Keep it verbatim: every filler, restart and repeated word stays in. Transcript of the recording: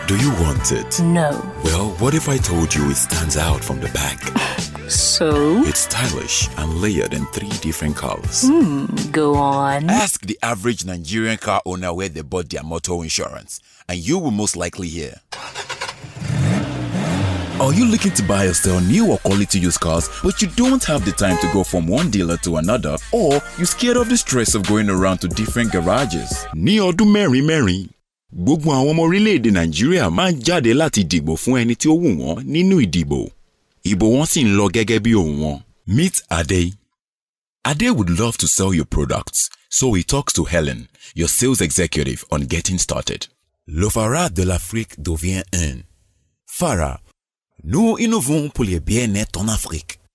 Do you want it? No. Well, what if I told you it stands out from the back? So? It's stylish and layered in three different colors. Hmm, go on. Ask the average Nigerian car owner where they bought their motor insurance, and you will most likely hear. Are you looking to buy or sell new or quality used cars, but you don't have the time to go from one dealer to another, or you're scared of the stress of going around to different garages? Ní ọdún mẹ́rin mẹ́rin, gbogbo àwọn ọmọ orílẹ̀-èdè Nàìjíríà máa ń jáde láti dìbò fún ẹni tí ó wù wọ́n nínú ìdìbò. Ìbò wọn sì ń lọ gẹ́gẹ́ bí ohùn wọn. Meet Ade. Ade would love to sell your products, so he talks to Helen, your sales executive, on getting started. Le Phare de l'Afrique devient un. Phare. Nous innovons pour le bien-être en Afrique.